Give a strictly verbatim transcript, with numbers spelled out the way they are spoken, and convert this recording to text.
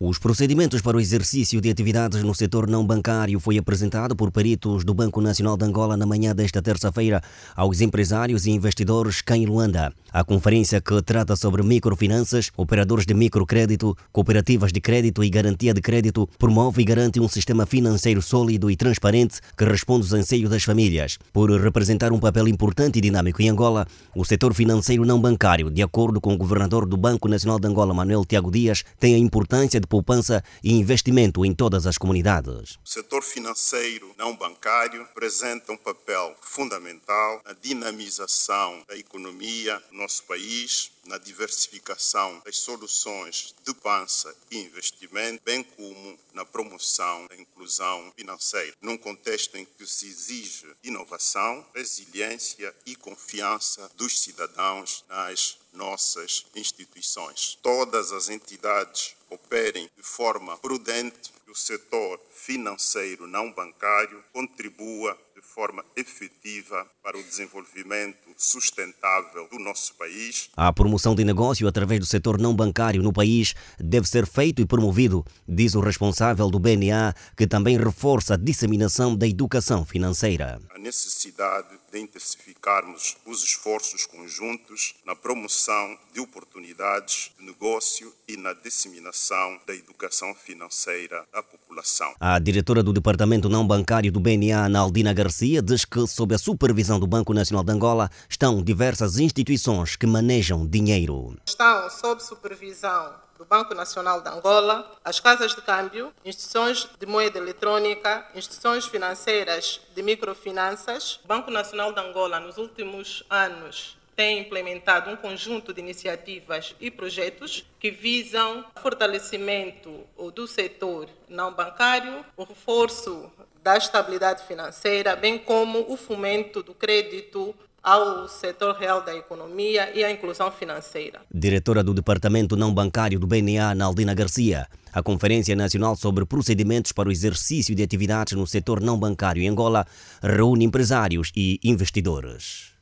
Os procedimentos para o exercício de atividades no setor não bancário foi apresentado por peritos do Banco Nacional de Angola na manhã desta terça-feira aos empresários e investidores cá em Luanda. A conferência, que trata sobre microfinanças, operadores de microcrédito, cooperativas de crédito e garantia de crédito, promove e garante um sistema financeiro sólido e transparente que responde aos anseios das famílias. Por representar um papel importante e dinâmico em Angola, o setor financeiro não bancário, de acordo com o governador do Banco Nacional de Angola, Manuel Tiago Dias, tem a importância de poupança e investimento em todas as comunidades. O setor financeiro não bancário apresenta um papel fundamental na dinamização da economia do nosso país, na diversificação das soluções de poupança e investimento, bem como na promoção da inclusão financeira, num contexto em que se exige inovação, resiliência e confiança dos cidadãos nas nossas instituições. Todas as entidades operem de forma prudente e o setor financeiro não bancário contribua de forma efetiva para o desenvolvimento sustentável do nosso país. A promoção de negócio através do setor não bancário no país deve ser feito e promovido, diz o responsável do B N A, que também reforça a disseminação da educação financeira. A necessidade de intensificarmos os esforços conjuntos na promoção de oportunidades de negócio e na disseminação da educação financeira à população. A diretora do Departamento Não Bancário do B N A, Naldina Garcia, diz que, sob a supervisão do Banco Nacional de Angola, estão diversas instituições que manejam dinheiro. Estão sob supervisão do Banco Nacional de Angola, as casas de câmbio, instituições de moeda eletrônica, instituições financeiras de microfinanças. O Banco Nacional de Angola, nos últimos anos, tem implementado um conjunto de iniciativas e projetos que visam o fortalecimento do setor não bancário, o reforço da estabilidade financeira, bem como o fomento do crédito ao setor real da economia e à inclusão financeira. Diretora do Departamento Não Bancário do B N A, Naldina Garcia, a Conferência Nacional sobre Procedimentos para o Exercício de Atividades no Setor Não Bancário em Angola reúne empresários e investidores.